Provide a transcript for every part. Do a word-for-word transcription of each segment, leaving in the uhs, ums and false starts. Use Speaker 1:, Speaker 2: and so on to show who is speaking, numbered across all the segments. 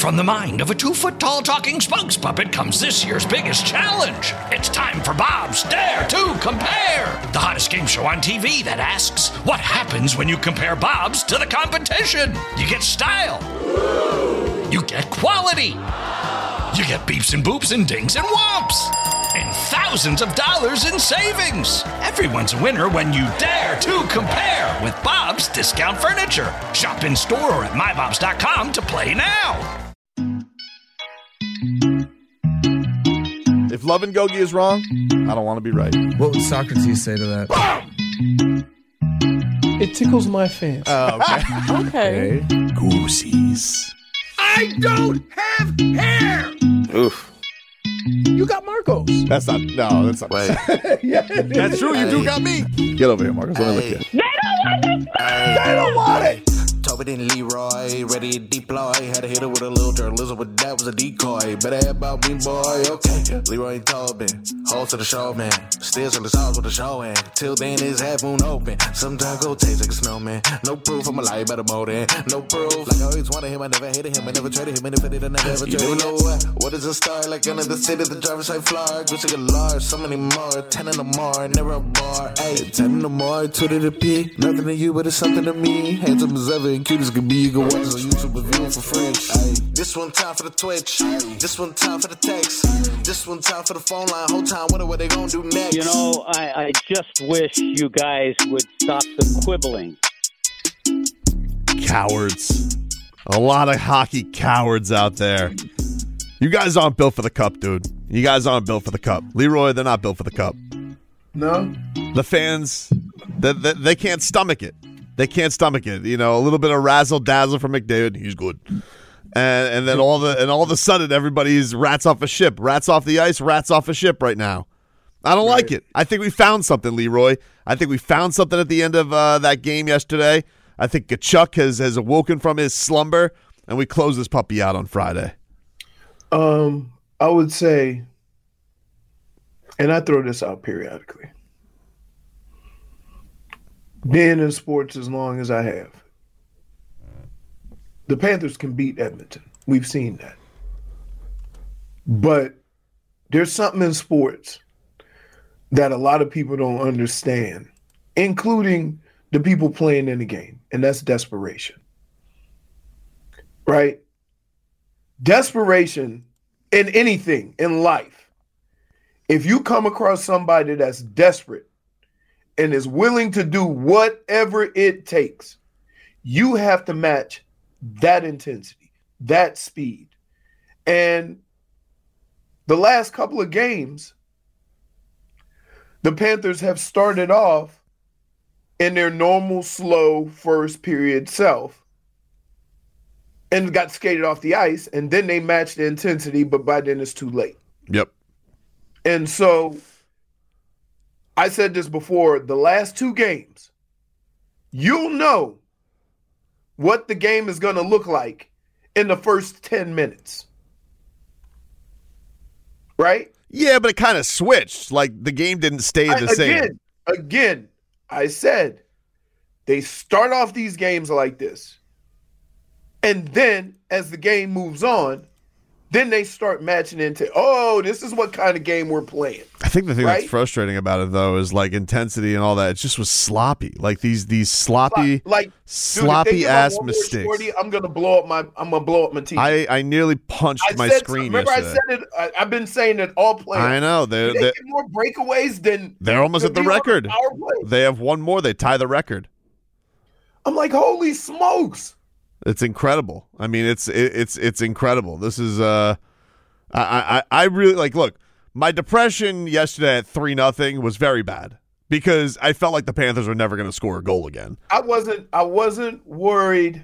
Speaker 1: From the mind of a two-foot-tall talking spokes puppet comes this year's biggest challenge. It's time for Bob's Dare to Compare, the hottest game show on T V that asks, what happens when you compare Bob's to the competition? You get style. You get quality. You get beeps and boops and dings and whomps. And thousands of dollars in savings. Everyone's a winner when you dare to compare with Bob's Discount Furniture. Shop in store or at my bobs dot com to play now.
Speaker 2: If Love and Gogi is wrong, I don't want to be right.
Speaker 3: What would Socrates say to that?
Speaker 4: It tickles my fancy.
Speaker 2: Oh, okay.
Speaker 5: Okay.
Speaker 2: Okay. Goosies.
Speaker 4: I don't have hair!
Speaker 2: Oof.
Speaker 4: You got Marcos.
Speaker 2: That's not, no, that's not.
Speaker 6: Wait.
Speaker 4: Yeah,
Speaker 2: That's true, you do got me. Get over here, Marcus. Let me look at you.
Speaker 5: They don't want this.
Speaker 4: They don't want it.
Speaker 6: Tobin and Leroy, ready to deploy. Had to hit her with a little journalism, but that was a decoy. Better have about me, boy. Okay. Leroy and Tobin, hold to the show, man. Still in the sauce with the show, and till then his half moon open. Sometimes go taste like a snowman. No proof, I'm a lie about a motor. No proof. Like I always wanted him, I never hated him, I never traded him, and if I did, I never ever traded him. You know what? What is a star? Like another city, the driver's side floor. Wish I could large, so many more. Ten in the more, never a bar. Hey, ten in the more, two to the P. Nothing to you, but it's something to me. Handsome as ever and cute as can be. You can watch us on YouTube and view it for free. Ay. This one time for the Twitch. This one time for the text. This one time for the phone line. Whole time, what are they gonna do next?
Speaker 7: You know, I, I just wish you guys would stop the quibbling.
Speaker 2: Cowards. A lot of hockey cowards out there. You guys aren't built for the cup, dude. You guys aren't built for the cup. Leroy, they're not built for the cup.
Speaker 4: No.
Speaker 2: The fans, they, they, they can't stomach it. They can't stomach it. You know, a little bit of razzle dazzle from McDavid. He's good. And and then all the and all of a sudden everybody's rats off a ship. Rats off the ice, rats off a ship right now. I don't right. like it. I think we found something, Leroy. I think we found something at the end of uh, that game yesterday. I think Kachuk has, has awoken from his slumber, and we close this puppy out on Friday.
Speaker 4: Um, I would say, and I throw this out periodically, being in sports as long as I have, the Panthers can beat Edmonton. We've seen that. But there's something in sports that a lot of people don't understand, including the people playing in the game, and that's desperation. Right? Desperation in anything in life. If you come across somebody that's desperate and is willing to do whatever it takes, you have to match that intensity, that speed. And the last couple of games, the Panthers have started off in their normal, slow first period self and got skated off the ice, and then they matched the intensity, but by then it's too late.
Speaker 2: Yep.
Speaker 4: And so I said this before, the last two games, you'll know what the game is going to look like in the first ten minutes. Right?
Speaker 2: Yeah, but it kind of switched. Like, the game didn't stay the
Speaker 4: I,
Speaker 2: same.
Speaker 4: Again, again, I said they start off these games like this. And then as the game moves on, then they start matching into, oh, this is what kind of game we're playing.
Speaker 2: I think the thing
Speaker 4: right?
Speaker 2: that's frustrating about it, though, is like intensity and all that. It just was sloppy. Like these these sloppy,
Speaker 4: like
Speaker 2: sloppy ass mistakes.
Speaker 4: Shorty, I'm gonna blow up my I'm gonna blow up my teeth.
Speaker 2: I, I nearly punched
Speaker 4: I
Speaker 2: my
Speaker 4: said,
Speaker 2: screen
Speaker 4: remember
Speaker 2: yesterday.
Speaker 4: I said it. I, I've been saying it all players.
Speaker 2: I know they're
Speaker 4: they
Speaker 2: they're,
Speaker 4: get more breakaways than
Speaker 2: they're almost
Speaker 4: than
Speaker 2: at the
Speaker 4: we on
Speaker 2: record.
Speaker 4: power play.
Speaker 2: They have one more. They tie the record.
Speaker 4: I'm like, holy smokes!
Speaker 2: It's incredible. I mean, it's it, it's it's incredible. This is uh, I I I really like. Look, my depression yesterday at three nothing was very bad because I felt like the Panthers were never going to score a goal again.
Speaker 4: I wasn't I wasn't worried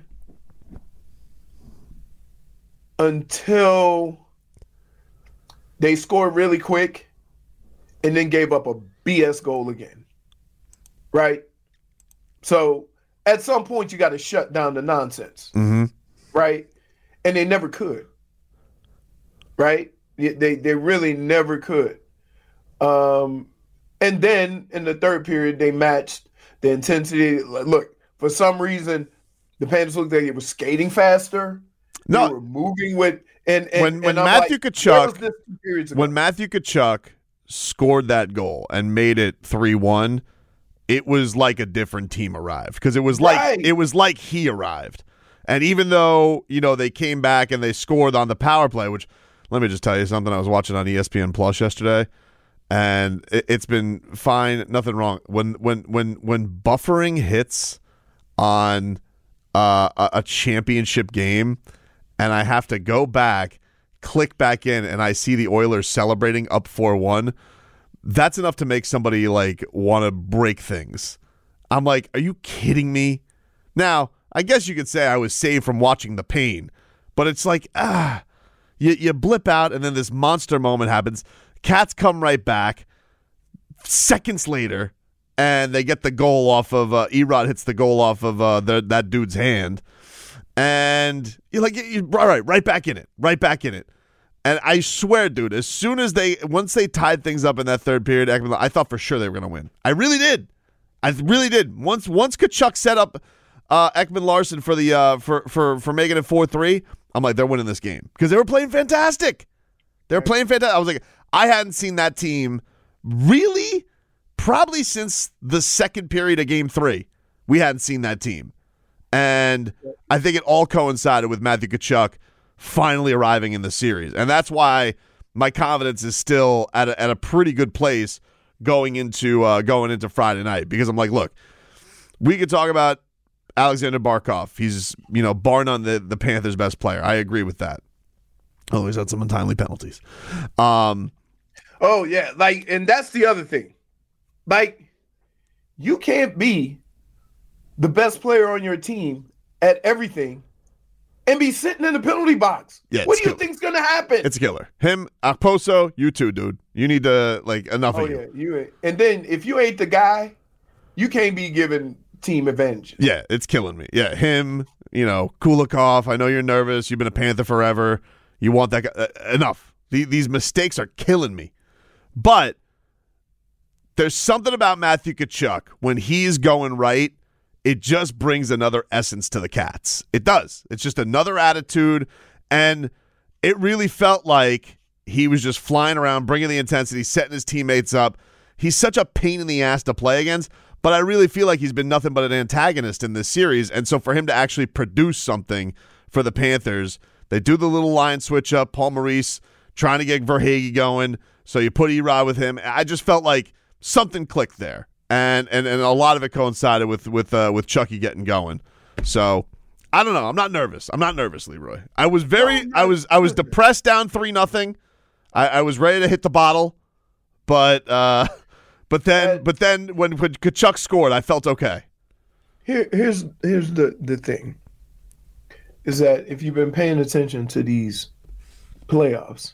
Speaker 4: until they scored really quick and then gave up a B S goal again. Right? So at some point you got to shut down the nonsense.
Speaker 2: Mm-hmm.
Speaker 4: Right? And they never could. Right? They they really never could. Um, and then in the third period, they matched the intensity. Look, for some reason, the Panthers looked like it was skating faster.
Speaker 2: No.
Speaker 4: They were moving with and, and
Speaker 2: when when
Speaker 4: and I'm
Speaker 2: Matthew
Speaker 4: like, where
Speaker 2: Tkachuk
Speaker 4: was this two periods ago?
Speaker 2: when Matthew Tkachuk scored that goal and made it three one, it was like a different team arrived because it was like
Speaker 4: Right.
Speaker 2: it was like he arrived. And even though, you know, they came back and they scored on the power play, which let me just tell you something, I was watching on E S P N Plus yesterday, and it, it's been fine, nothing wrong. When when when when buffering hits on uh, a, a championship game, and I have to go back, click back in, and I see the Oilers celebrating up four one, that's enough to make somebody like want to break things. I'm like, are you kidding me? Now, I guess you could say I was saved from watching the pain, but it's like, ah, you, you blip out, and then this monster moment happens. Cats come right back seconds later, and they get the goal off of uh, Erod hits the goal off of uh, the, that dude's hand, and you're like, you, all right, right back in it, right back in it. And I swear, dude, as soon as they, once they tied things up in that third period, I thought for sure they were going to win. I really did. I really did. Once once Tkachuk set up uh, Ekman Larson for the uh, for for for making it four three, I'm like, they're winning this game because they were playing fantastic. They were playing fantastic. I was like, I hadn't seen that team really probably since the second period of game three. We hadn't seen that team. And I think it all coincided with Matthew Tkachuk finally arriving in the series. And that's why my confidence is still at a, at a pretty good place going into uh, going into Friday night, because I'm like, look, we could talk about Alexander Barkov. He's, you know, bar none the, the Panthers' best player. I agree with that. Oh, he's had some untimely penalties. Um,
Speaker 4: oh yeah, like, and that's the other thing. Like, you can't be the best player on your team at everything and be sitting in the penalty box.
Speaker 2: Yeah,
Speaker 4: what do you
Speaker 2: killer.
Speaker 4: think's gonna happen?
Speaker 2: It's a killer. Him, Akposo, you too, dude. You need to, like, enough
Speaker 4: oh
Speaker 2: of you.
Speaker 4: yeah, you ain't. And then if you ain't the guy, you can't be giving team advantage.
Speaker 2: Yeah, it's killing me. Yeah, him, you know, Kulikov. I know you're nervous. You've been a Panther forever. You want that guy. Uh, enough. The, these mistakes are killing me. But there's something about Matthew Tkachuk when he's going right. It just brings another essence to the Cats. It does. It's just another attitude, and it really felt like he was just flying around, bringing the intensity, setting his teammates up. He's such a pain in the ass to play against, but I really feel like he's been nothing but an antagonist in this series, and so for him to actually produce something for the Panthers, they do the little line switch up, Paul Maurice trying to get Verhaeghe going, so you put Erod with him. I just felt like something clicked there. And, and and a lot of it coincided with with uh, with Chucky getting going. So I don't know. I'm not nervous. I'm not nervous, Leroy. I was very. I was. I was depressed, down three nothing. I, I was ready to hit the bottle, but uh, but then but then when when Tkachuk scored, I felt okay.
Speaker 4: Here, here's here's the the thing. Is that if you've been paying attention to these playoffs,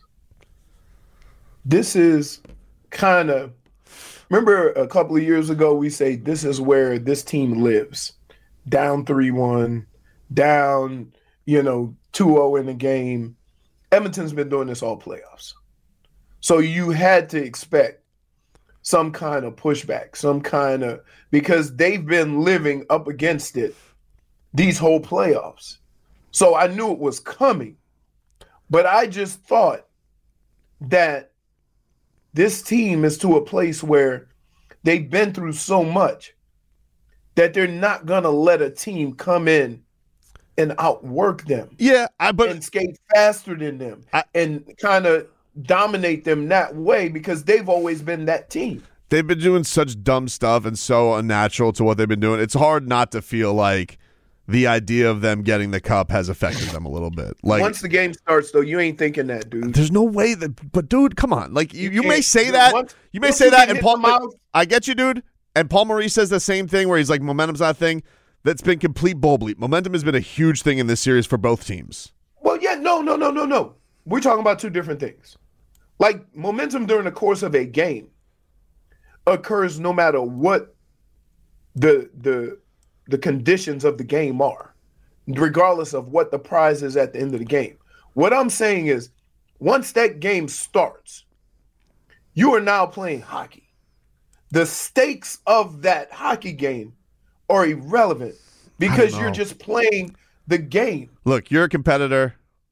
Speaker 4: this is kind of. Remember a couple of years ago, we say this is where this team lives. Down three one, down, you know, two oh in the game. Edmonton's been doing this all playoffs. So you had to expect some kind of pushback, some kind of – because they've been living up against it these whole playoffs. So I knew it was coming. But I just thought that this team is to a place where they've been through so much that they're not going to let a team come in and outwork them.
Speaker 2: Yeah, I, but
Speaker 4: and skate faster than them
Speaker 2: I,
Speaker 4: and kind of dominate them that way because they've always been that team.
Speaker 2: They've been doing such dumb stuff and so unnatural to what they've been doing. It's hard not to feel like the idea of them getting the cup has affected them a little bit. Like
Speaker 4: once the game starts, though, you ain't thinking that, dude.
Speaker 2: There's no way that. But dude, come on. Like you, you,
Speaker 4: You
Speaker 2: may
Speaker 4: can't-
Speaker 2: say that.
Speaker 4: once-
Speaker 2: you may
Speaker 4: once
Speaker 2: say
Speaker 4: you
Speaker 2: that,
Speaker 4: get
Speaker 2: and
Speaker 4: hit
Speaker 2: Paul.
Speaker 4: in the mouth-
Speaker 2: I get you, dude. And Paul Maurice says the same thing, where he's like, momentum's not a thing. That's been complete bull bleep. Momentum has been a huge thing in this series for both teams.
Speaker 4: Well, yeah, no, no, no, no, no. We're talking about two different things. Like momentum during the course of a game occurs no matter what the the the conditions of the game are, regardless of what the prize is at the end of the game. What I'm saying is, once that game starts, you are now playing hockey. The stakes of that hockey game are irrelevant because
Speaker 2: know.
Speaker 4: you're just playing the game.
Speaker 2: Look, you're a competitor.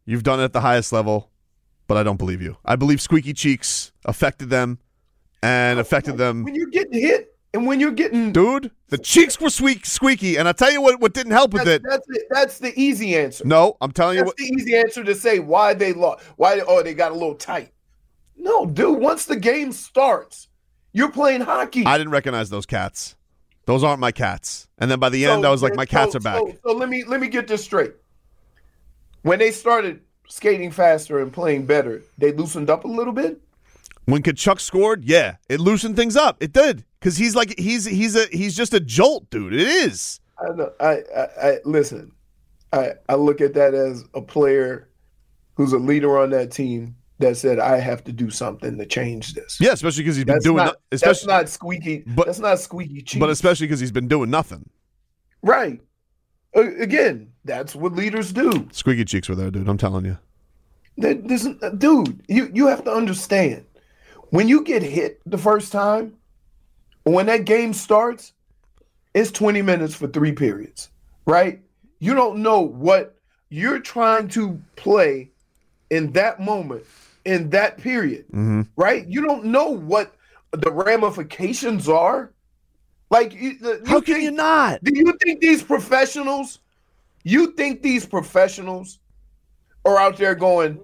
Speaker 2: You've done it at the highest level, but I don't believe you. I believe Squeaky Cheeks affected them and affected them.
Speaker 4: When you're getting hit and when you're getting...
Speaker 2: Dude, the cheeks were squeak, squeaky, and I'll tell you what, what didn't help with
Speaker 4: that's,
Speaker 2: it.
Speaker 4: That's, it. That's the easy answer.
Speaker 2: No, I'm telling you
Speaker 4: That's
Speaker 2: what.
Speaker 4: the easy answer to say why they lost. Why, oh, they got a little tight. No, dude, once the game starts, you're playing hockey.
Speaker 2: I didn't recognize those cats. Those aren't my cats. And then by the end,
Speaker 4: So,
Speaker 2: I was like, my cats
Speaker 4: so,
Speaker 2: are back.
Speaker 4: So, so let me let me get this straight. When they started skating faster and playing better, they loosened up a little bit.
Speaker 2: When Kachuk scored, yeah, it loosened things up. It did, because he's like he's he's a he's just a jolt, dude. It is.
Speaker 4: I know. I, I, I listen. I I look at that as a player who's a leader on that team that said, I have to do something to change this.
Speaker 2: Yeah, especially because he's been
Speaker 4: That's
Speaker 2: doing.
Speaker 4: not,
Speaker 2: especially,
Speaker 4: that's not squeaky.
Speaker 2: but-
Speaker 4: that's not squeaky cheese.
Speaker 2: but especially because he's been doing nothing.
Speaker 4: right. Uh, again, that's what leaders do.
Speaker 2: Squeaky cheeks were there, dude. I'm telling you.
Speaker 4: That this, uh, dude, you you have to understand when you get hit the first time, when that game starts, it's twenty minutes for three periods, right? You don't know what you're trying to play in that moment, in that period,
Speaker 2: Mm-hmm.
Speaker 4: right? You don't know what the ramifications are. Like, you, you
Speaker 2: How can
Speaker 4: think-
Speaker 2: you not?
Speaker 4: Do you think these professionals, you think these professionals are out there going,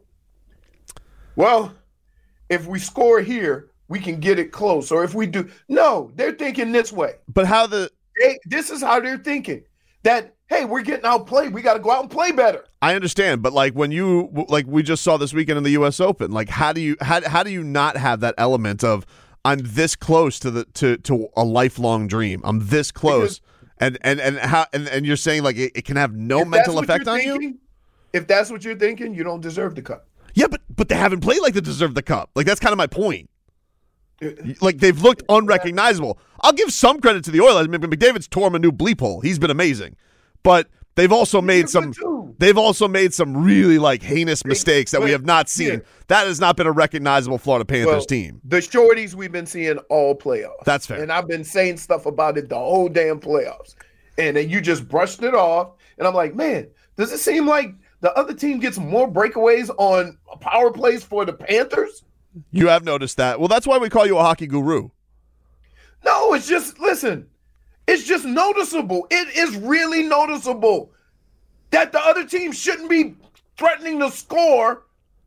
Speaker 4: well, if we score here, we can get it close. Or if we do. No, they're thinking this way.
Speaker 2: But how the
Speaker 4: They, this is how they're thinking. That, hey, we're getting outplayed. We got to go out and play better.
Speaker 2: I understand, but like when you like we just saw this weekend in the U S Open, like how do you how how do you not have that element of I'm this close to the to to a lifelong dream. I'm this close. And and and how and, and you're saying like it, it can have no
Speaker 4: If
Speaker 2: mental
Speaker 4: that's what
Speaker 2: effect
Speaker 4: you're
Speaker 2: on you?
Speaker 4: thinking, If that's what you're thinking, you don't deserve the cup.
Speaker 2: Yeah, but but they haven't played like they deserve the cup. Like that's kind of my point. Like they've looked unrecognizable. I'll give some credit to the Oilers. I mean, McDavid's tore him a new bleep hole. He's been amazing, but they've also made some. They've also made some really like heinous mistakes that we have not seen.
Speaker 4: Yeah.
Speaker 2: That has not been a recognizable Florida Panthers
Speaker 4: Well,
Speaker 2: team.
Speaker 4: The shorties we've been seeing all playoffs.
Speaker 2: That's fair.
Speaker 4: And I've been saying stuff about it the whole damn playoffs. And then you just brushed it off. And I'm like, man, does it seem like the other team gets more breakaways on power plays for the Panthers?
Speaker 2: You have noticed that. Well, that's why we call you a hockey guru.
Speaker 4: No, it's just, listen, it's just noticeable. It is really noticeable that the other team shouldn't be threatening to score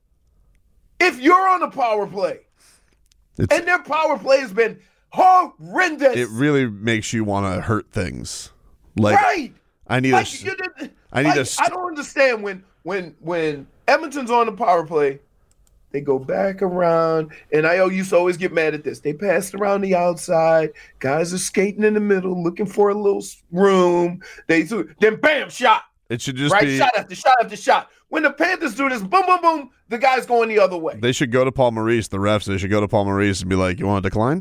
Speaker 4: if you're on a power play.
Speaker 2: It's,
Speaker 4: And their power play has been horrendous.
Speaker 2: it really makes you want to hurt things. Like
Speaker 4: right.
Speaker 2: I need
Speaker 4: Like,
Speaker 2: a.
Speaker 4: you did-
Speaker 2: I need
Speaker 4: like,
Speaker 2: a st-
Speaker 4: I don't understand when when when Edmonton's on the power play, they go back around, and I used to always get mad at this. They passed around the outside. Guys are skating in the middle, looking for a little s- room. They do- then bam, shot.
Speaker 2: It should just
Speaker 4: right,
Speaker 2: be.
Speaker 4: shot after shot after shot. When the Panthers do this, boom, boom, boom, the guy's going the other way.
Speaker 2: They should go to Paul Maurice, the refs. They should go to Paul Maurice and be like, "You want to decline?"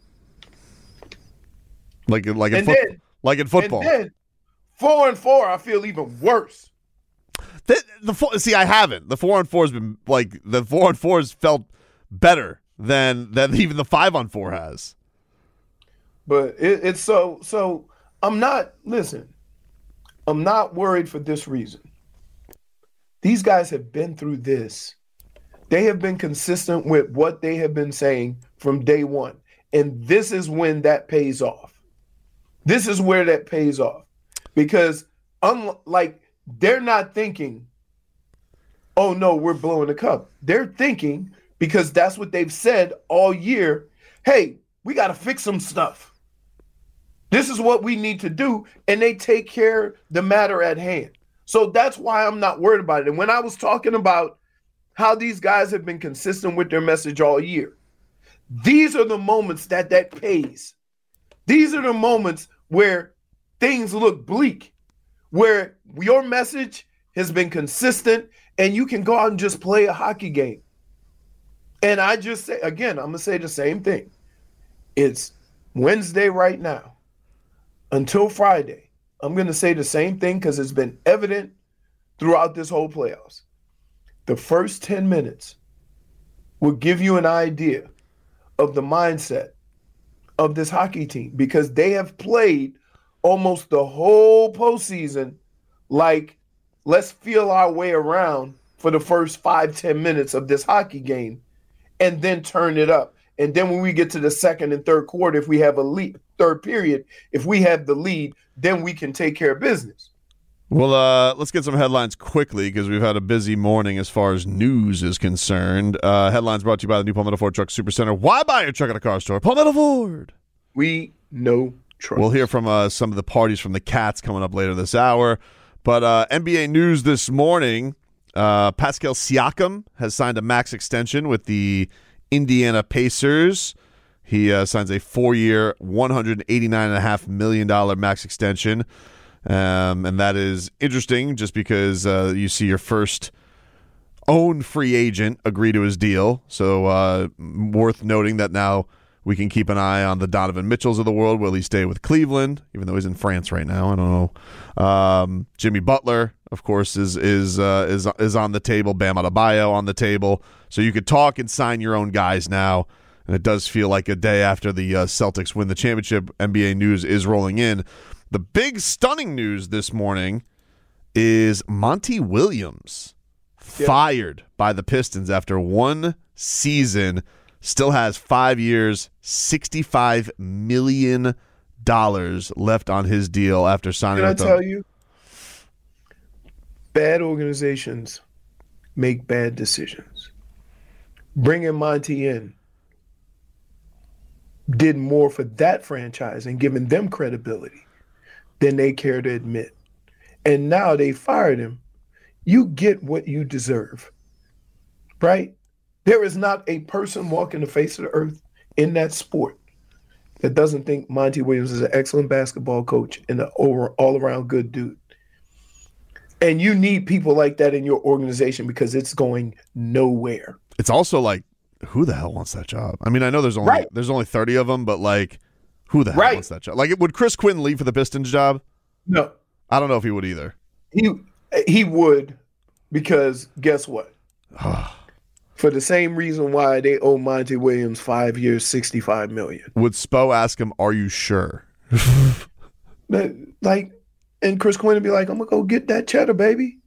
Speaker 2: Like, like in
Speaker 4: And
Speaker 2: foot,
Speaker 4: then-
Speaker 2: like in football.
Speaker 4: And then four and four, I feel even worse.
Speaker 2: The, the four, see, I haven't. The four on four has been like the four on four has felt better than than even the five on four has.
Speaker 4: But it, it's so so. I'm not. Listen, I'm not worried for this reason. These guys have been through this. They have been consistent with what they have been saying from day one, and this is when that pays off. This is where that pays off, because unlike they're not thinking, "Oh no, we're blowing the cup." They're thinking, because that's what they've said all year. Hey, we got to fix some stuff. This is what we need to do, and they take care of the matter at hand. So that's why I'm not worried about it. And when I was talking about how these guys have been consistent with their message all year, these are the moments that that pays. These are the moments where things look bleak, where your message has been consistent and you can go out and just play a hockey game. And I just say, again, I'm going to say the same thing. It's Wednesday right now. Until Friday, I'm going to say the same thing because it's been evident throughout this whole playoffs. The first ten minutes will give you an idea of the mindset of this hockey team, because they have played almost the whole postseason like, let's feel our way around for the first five, ten minutes of this hockey game and then turn it up. And then when we get to the second and third quarter, if we have a lead, third period, if we have the lead, then we can take care of business.
Speaker 2: Well, uh, let's get some headlines quickly because we've had a busy morning as far as news is concerned. Uh, headlines brought to you by the new Palmetto Ford Truck Supercenter. Why buy your truck at a car store? Palmetto Ford.
Speaker 4: We know trucks.
Speaker 2: We'll hear from uh, some of the parties from the Cats coming up later this hour. But uh, N B A news this morning, uh, Pascal Siakam has signed a max extension with the Indiana Pacers. He uh, signs a four-year, one hundred eighty-nine point five million dollars max extension. Um, and that is interesting just because uh, you see your first own free agent agree to his deal. So uh, worth noting that now we can keep an eye on the Donovan Mitchells of the world. Will he stay with Cleveland, even though he's in France right now? I don't know. Um, Jimmy Butler, of course, is is uh, is is on the table. Bam Adebayo on the table. So you could talk and sign your own guys now. And it does feel like a day after the uh, Celtics win the championship. N B A news is rolling in. The big stunning news this morning is Monty Williams
Speaker 4: Yeah.
Speaker 2: fired by the Pistons after one season. Still has five years, sixty-five million dollars left on his deal after signing
Speaker 4: Can I
Speaker 2: with them.
Speaker 4: tell you? Bad organizations make bad decisions. Bringing Monty in did more for that franchise and giving them credibility than they care to admit. And now they fired him. You get what you deserve, right? There is not a person walking the face of the earth in that sport that doesn't think Monty Williams is an excellent basketball coach and an over, all-around good dude. And you need people like that in your organization because it's going nowhere.
Speaker 2: It's also like, who the hell wants that job? I mean, I know there's only
Speaker 4: Right.
Speaker 2: there's only thirty of them, but like, who the hell
Speaker 4: Right.
Speaker 2: wants that job? Like, would Chris Quinn leave for the Pistons job?
Speaker 4: No,
Speaker 2: I don't know if he would either.
Speaker 4: he he would, because guess what? For the same reason why they owe Monty Williams five years, sixty-five million dollars.
Speaker 2: Would Spo ask him, "Are you sure?"
Speaker 4: That, like, and Chris Quinn would be like, "I'm gonna go get that cheddar, baby."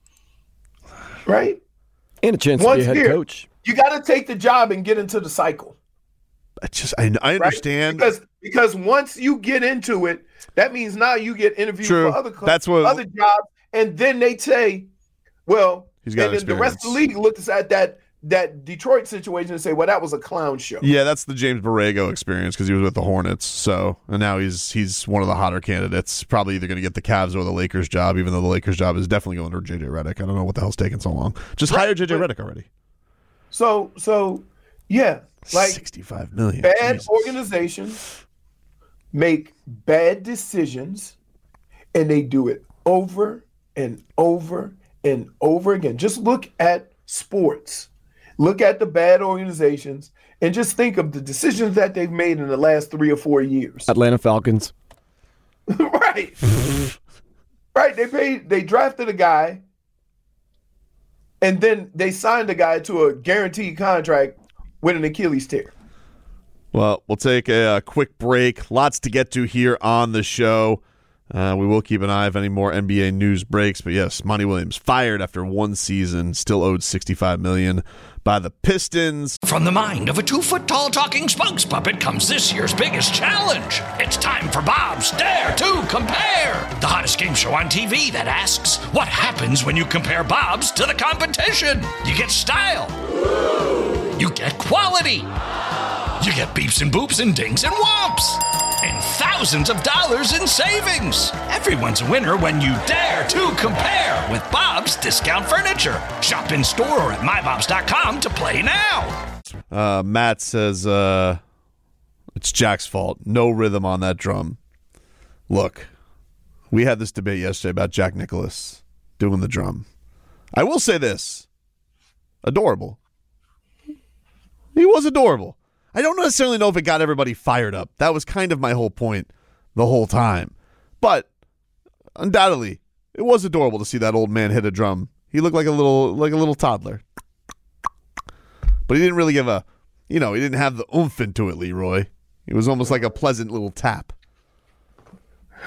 Speaker 4: Right?
Speaker 5: And a chance
Speaker 4: Once
Speaker 5: to be a head
Speaker 4: here,
Speaker 5: coach.
Speaker 4: you got to take the job and get into the cycle.
Speaker 2: I just, I, I
Speaker 4: Right?
Speaker 2: understand.
Speaker 4: Because because once you get into it, that means now you get interviewed
Speaker 2: True.
Speaker 4: for other co-
Speaker 2: That's what-
Speaker 4: other jobs, and then they say, "Well,"
Speaker 2: He's got
Speaker 4: and then the rest of the league looks at that that Detroit situation and say, "Well, that was a clown show."
Speaker 2: Yeah, that's the James Borrego experience because he was with the Hornets. So, and now he's he's one of the hotter candidates. Probably either going to get the Cavs or the Lakers job, even though the Lakers job is definitely going to J J Redick. I don't know what the hell's taking so long. Just hire J J
Speaker 4: but-
Speaker 2: Redick already.
Speaker 4: So so yeah, like
Speaker 2: sixty-five million.
Speaker 4: bad
Speaker 2: Jesus.
Speaker 4: organizations make bad decisions, and they do it over and over and over again. Just look at sports. Look at the bad organizations and just think of the decisions that they've made in the last three or four years.
Speaker 5: Atlanta Falcons.
Speaker 4: Right. Right. They paid, they drafted a guy, and then they signed a guy to a guaranteed contract with an Achilles tear.
Speaker 2: Well, we'll take a, a quick break. Lots to get to here on the show. Uh, we will keep an eye if any more N B A news breaks. But yes, Monty Williams fired after one season, still owed sixty-five million dollars by the Pistons.
Speaker 1: From the mind of a two-foot-tall talking spokes puppet comes this year's biggest challenge. It's time for Bob's Dare to Compare, the hottest game show on T V that asks, what happens when you compare Bob's to the competition? You get style. You get quality. You get beeps and boops and dings and whomps. And thousands of dollars in savings. Everyone's a winner when you dare to compare with Bob's Discount Furniture. Shop in store or at my bobs dot com to play now.
Speaker 2: Uh, Matt says uh, it's Jack's fault. No rhythm on that drum. Look, we had this debate yesterday about Jack Nicklaus doing the drum. I will say this. Adorable. He was adorable. I don't necessarily know if it got everybody fired up. That was kind of my whole point the whole time. But undoubtedly, it was adorable to see that old man hit a drum. He looked like a little like a little toddler. But he didn't really give a, you know, he didn't have the oomph into it, Leroy. It was almost like a pleasant little tap.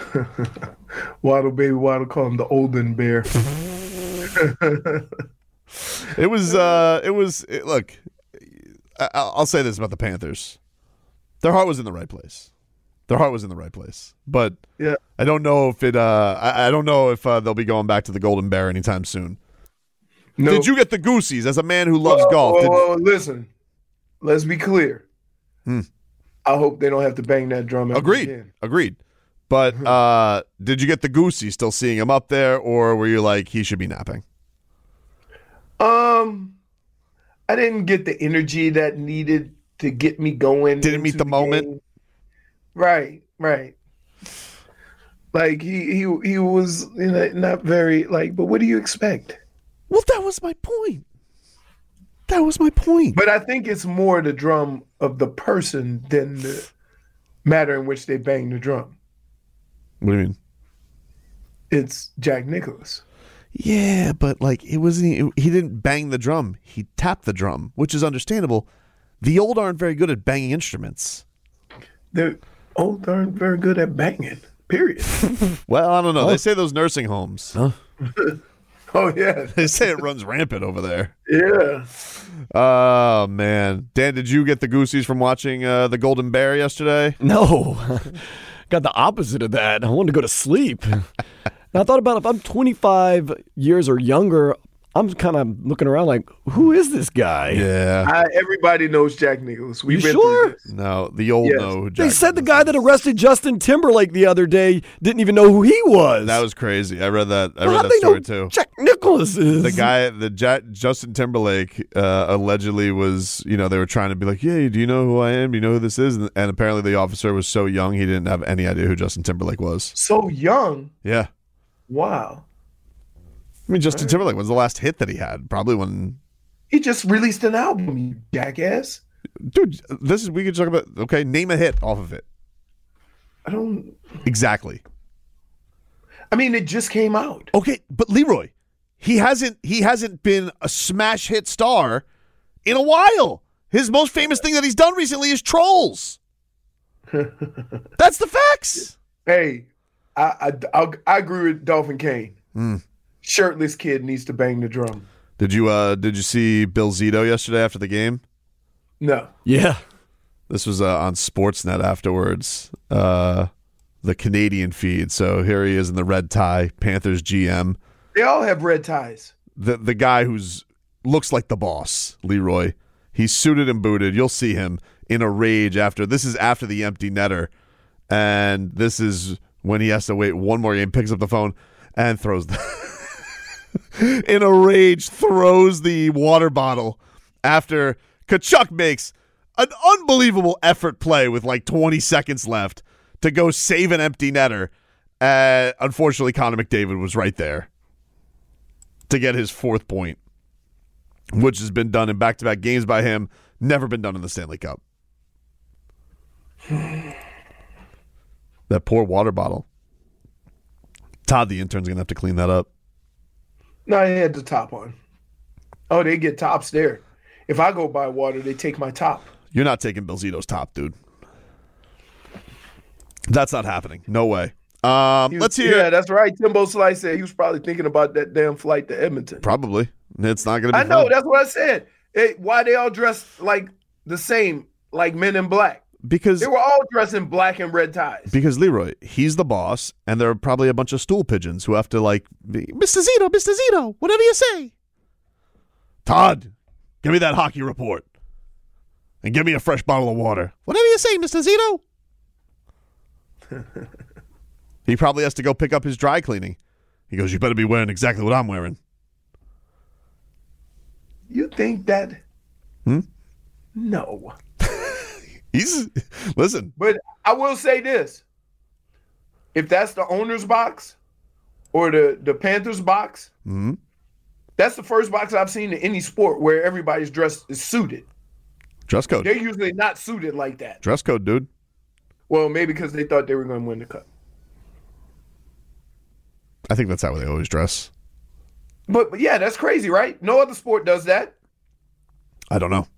Speaker 4: Waddle baby waddle, call him the Olden Bear.
Speaker 2: It was. Uh, it was. It, look, I, I'll say this about the Panthers: their heart was in the right place. Their heart was in the right place, but
Speaker 4: Yeah.
Speaker 2: I don't know if it. Uh, I, I don't know if uh, they'll be going back to the Golden Bear anytime soon.
Speaker 4: No.
Speaker 2: Did you get the Goosies as a man who loves
Speaker 4: Well,
Speaker 2: golf?
Speaker 4: well,
Speaker 2: Did,
Speaker 4: well, listen, let's be clear.
Speaker 2: Hmm.
Speaker 4: I hope they don't have to bang that drum ever
Speaker 2: agreed.
Speaker 4: again.
Speaker 2: Agreed. But uh, did you get the Goosies still seeing him up there, or were you like he should be napping?
Speaker 4: Um, I didn't get the energy that needed to get me going.
Speaker 2: Didn't meet
Speaker 4: into
Speaker 2: the moment?
Speaker 4: game. Right, right. Like he he he was, you know, not very like. But what do you expect?
Speaker 2: Well, that was my point. That was my point.
Speaker 4: But I think it's more the drum of the person than the matter in which they bang the drum.
Speaker 2: What do you mean?
Speaker 4: It's Jack Nicklaus.
Speaker 2: Yeah, but like it wasn't. He didn't bang the drum. He tapped the drum, which is understandable. The old aren't very good at banging instruments.
Speaker 4: They're old aren't very good at banging. Period.
Speaker 2: Well, I don't know. They say those nursing homes.
Speaker 3: Huh?
Speaker 4: Oh yeah,
Speaker 2: They say it runs rampant over there.
Speaker 4: yeah.
Speaker 2: Oh man, Dan, did you get the Goosies from watching uh, the Golden Bear yesterday?
Speaker 3: No. Got the opposite of that. I wanted to go to sleep. And I thought about if I'm twenty-five years or younger, I'm kind of looking around like, who is this guy?
Speaker 2: Yeah.
Speaker 4: I, everybody knows Jack Nicklaus. We've
Speaker 3: You
Speaker 4: been
Speaker 3: sure?
Speaker 4: through this.
Speaker 2: No, the old
Speaker 4: Yes.
Speaker 2: know. Who
Speaker 3: They
Speaker 2: Jack
Speaker 3: said the
Speaker 2: Nicholson
Speaker 3: guy that
Speaker 2: is.
Speaker 3: arrested Justin Timberlake the other day didn't even know who he was.
Speaker 2: That was crazy. I read that. I
Speaker 3: Well,
Speaker 2: read
Speaker 3: how'd
Speaker 2: that
Speaker 3: they
Speaker 2: story
Speaker 3: know
Speaker 2: too.
Speaker 3: Jack Nicklaus is
Speaker 2: The guy, the Ja- Justin Timberlake, uh, allegedly was, you know, they were trying to be like, "Yeah, do you know who I am? Do you know who this is?" And, and apparently, the officer was so young he didn't have any idea who Justin Timberlake was.
Speaker 4: So young.
Speaker 2: Yeah,
Speaker 4: Wow.
Speaker 2: I mean, Justin Timberlake was the last hit that he had, probably when.
Speaker 4: He just released an album, you jackass.
Speaker 2: Dude, this is we could talk about. Okay, name a hit off of it.
Speaker 4: I don't.
Speaker 2: Exactly.
Speaker 4: I mean, it just came out.
Speaker 2: Okay, but Leroy, he hasn't he hasn't been a smash hit star in a while. His most famous thing that he's done recently is Trolls. That's the facts.
Speaker 4: Hey, I I, I, I agree with Dolphin Kane.
Speaker 2: Mm.
Speaker 4: Shirtless kid needs to bang the drum.
Speaker 2: Did you uh did you see Bill Zito yesterday after the game?
Speaker 4: No.
Speaker 3: Yeah.
Speaker 2: This was uh, on Sportsnet afterwards, uh, the Canadian feed. So here he is in the red tie, Panthers G M.
Speaker 4: They all have red ties.
Speaker 2: The the guy who's looks like the boss, Leroy. He's suited and booted. You'll see him in a rage after. This is after the empty netter, and this is when he has to wait one more game. Picks up the phone and throws the in a rage throws the water bottle after Kachuk makes an unbelievable effort play with like twenty seconds left to go save an empty netter. Uh, unfortunately, Connor McDavid was right there to get his fourth point, which has been done in back-to-back games by him, never been done in the Stanley Cup. That poor water bottle. Todd, the intern's going to have to clean that up.
Speaker 4: No, he had the top on. Oh, they get tops there. If I go buy water, they take my top.
Speaker 2: You're not taking Bill Zito's top, dude. That's not happening. No way. Um,
Speaker 4: He was-
Speaker 2: let's hear.
Speaker 4: Yeah, that's right. Timbo Slice said he was probably thinking about that damn flight to Edmonton.
Speaker 2: Probably. It's not going to be
Speaker 4: I know.
Speaker 2: fun.
Speaker 4: That's what I said. It, why they all dressed like the same, like Men in Black?
Speaker 2: Because
Speaker 4: They were all dressed in black and red ties.
Speaker 2: Because Leroy, he's the boss, and there are probably a bunch of stool pigeons who have to like, be, Mister Zito, Mister Zito, whatever you say. Todd, give me that hockey report, and give me a fresh bottle of water. Whatever you say, Mister Zito. He probably has to go pick up his dry cleaning. He goes, "You better be wearing exactly what I'm wearing."
Speaker 4: You think that?
Speaker 2: Hmm?
Speaker 4: No.
Speaker 2: He's listen.
Speaker 4: But I will say this. If that's the owner's box or the, the Panthers box,
Speaker 2: Mhm.
Speaker 4: that's the first box I've seen in any sport where everybody's dressed is suited.
Speaker 2: Dress code.
Speaker 4: They're usually not suited like that.
Speaker 2: Dress code, dude.
Speaker 4: Well, maybe because they thought they were going to win the cup.
Speaker 2: I think that's how they always dress.
Speaker 4: But, but yeah, that's crazy, right? No other sport does that.
Speaker 2: I don't know.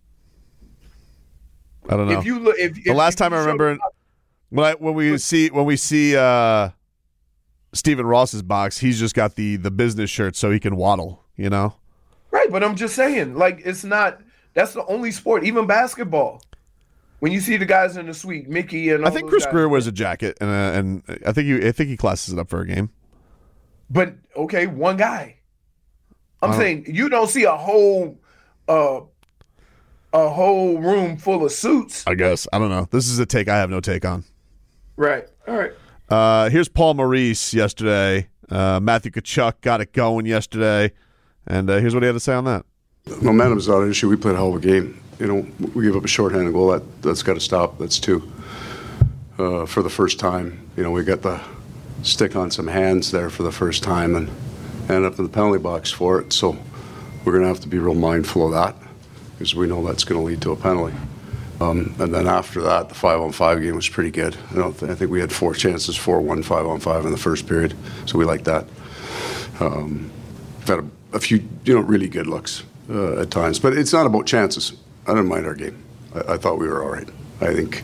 Speaker 2: I don't know.
Speaker 4: If you look, if
Speaker 2: The last time I remember when I when we see when we see uh, Stephen Ross's box, he's just got the the business shirt so he can waddle. You know,
Speaker 4: right? Right, but I'm just saying, like, it's not. That's the only sport, even basketball. When you see the guys in the suite, Mickey and all
Speaker 2: I think
Speaker 4: those
Speaker 2: Chris
Speaker 4: guys,
Speaker 2: Greer wears a jacket, and uh, and I think he I think he classes it up for a game.
Speaker 4: But okay, one guy. I'm
Speaker 2: Oh.
Speaker 4: saying you don't see a whole, uh, a whole room full of suits.
Speaker 2: I guess I don't know. This is a take I have no take on.
Speaker 4: Right. All right.
Speaker 2: Uh, here's Paul Maurice yesterday. Uh, Matthew Tkachuk got it going yesterday, and uh, here's what he had to say on that.
Speaker 8: Momentum's not an issue. We played a hell of a game. You know, we gave up a shorthanded goal. That that's got to stop. That's two. Uh, for the first time, you know, we got the stick on some hands there for the first time, and ended up in the penalty box for it. So we're going to have to be real mindful of that, because we know that's going to lead to a penalty. Um, and then after that, the five-on-five game was pretty good. I don't. Th- I think we had four chances, four one five-on-five in the first period, so we like that. Um, we've had a, a few, you know, really good looks uh, at times, but it's not about chances. I didn't mind our game. I, I thought we were all right. I think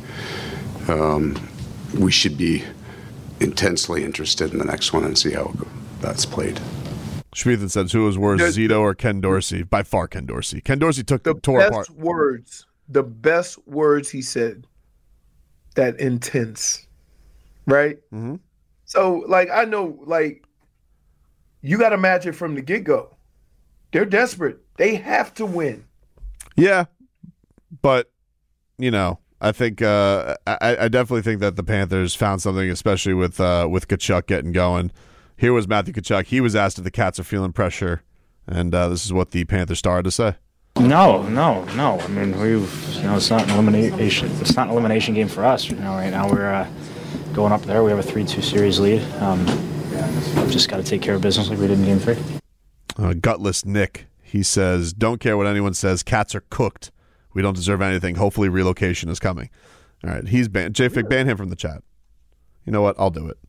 Speaker 8: um, we should be intensely interested in the next one and see how that's played.
Speaker 2: Schmiethan says, who was worse,
Speaker 4: There's-
Speaker 2: Zito or Ken Dorsey? By far, Ken Dorsey. Ken Dorsey took
Speaker 4: The
Speaker 2: the tore
Speaker 4: best
Speaker 2: apart.
Speaker 4: words, the best words he said, that intense, right?
Speaker 2: Mm-hmm.
Speaker 4: So, like, I know, like, you got to match it from the get-go. They're desperate. They have to win.
Speaker 2: Yeah, but you know, I think uh, I, I definitely think that the Panthers found something, especially with uh, with Tkachuk getting going. Here was Matthew Tkachuk. He was asked if the Cats are feeling pressure, and uh, this is what the Panther star had to say.
Speaker 9: No, no, no. I mean, we've, you know, it's not an elimination. It's not an elimination game for us. You know, right now we're uh, going up there. We have a three two series lead. Um, we've just got to take care of business like we did in Game Three.
Speaker 2: Uh, gutless Nick. He says, "Don't care what anyone says. Cats are cooked. We don't deserve anything. Hopefully, relocation is coming." All right, he's banned. J-Fig, ban him from the chat. You know what? I'll do it.